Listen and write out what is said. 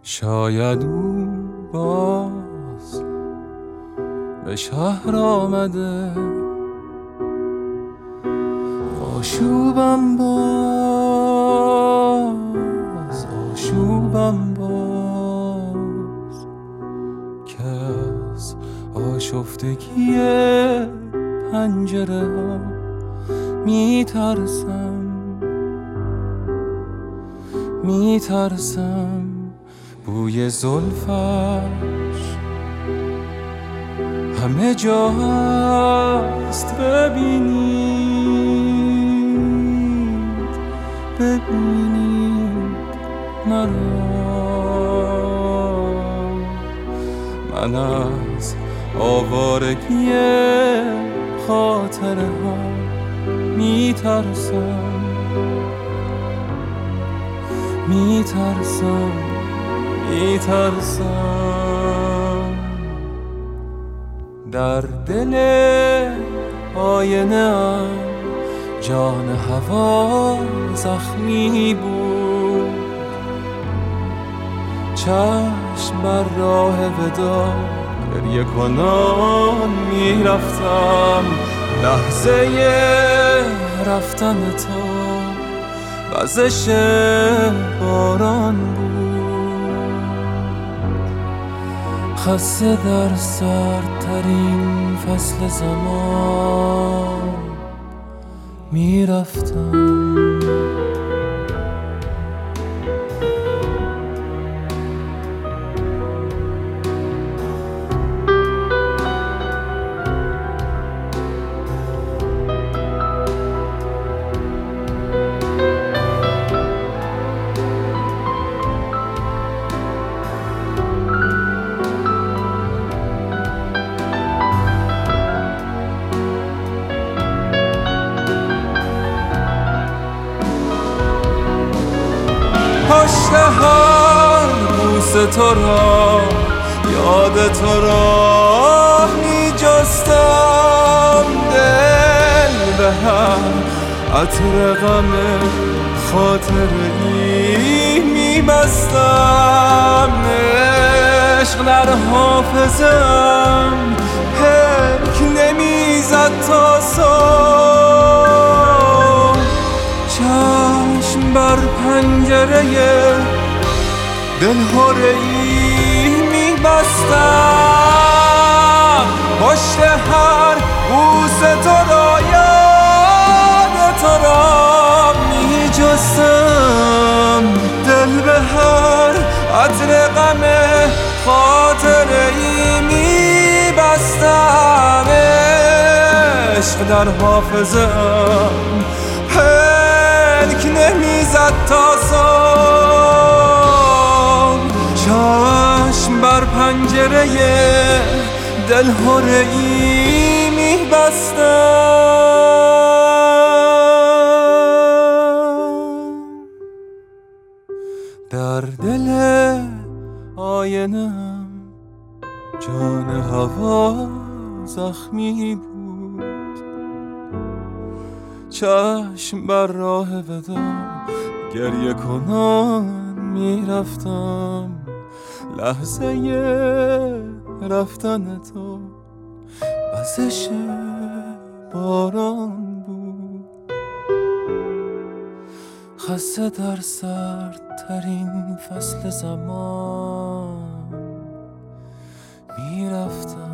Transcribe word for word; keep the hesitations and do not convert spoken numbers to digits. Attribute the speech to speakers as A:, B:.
A: شاید او باز به شهر آمده، آشوبم باز، آشوبم باز که از آشفتگی پنجره ها می ترسم، می ترسم بوی زلفش همه جا هست. ببینید ببینید مرا، من از آوارگی خاطره ها می ترسم، می ترسم، می ترسم. در دل آینه ام جان هوا زخمی بود، چشم بر راه ودا گریه کنان می رفتم. لحظه رفتن تو وزش باران بود، خسته در سردترین فصل زمان می رفتم. پشت هر بوسه تو را، یاد تو را می جستم. دل به هر عطر غم خاطره ای می بستم. عشق در حافظم پرک نمی زد تا صبح، چشم بر پنجره دلهره ای می بستم. پشت هر بوسه تو را، یاد تو را می جستم. دل به هر عطر غم خاطره ای می بستم. عشق در حافظم پلک نمیزد تا صبح، چشم بر پنجره دلهره ای می بستم. در دل آینه‌ام جان هوا زخمی بود، چشم بر راه ودا گریه کنان می رفتم. لحظه رفتن تو وزش باران بود، خسته در سردترین فصل زمان می رفتم.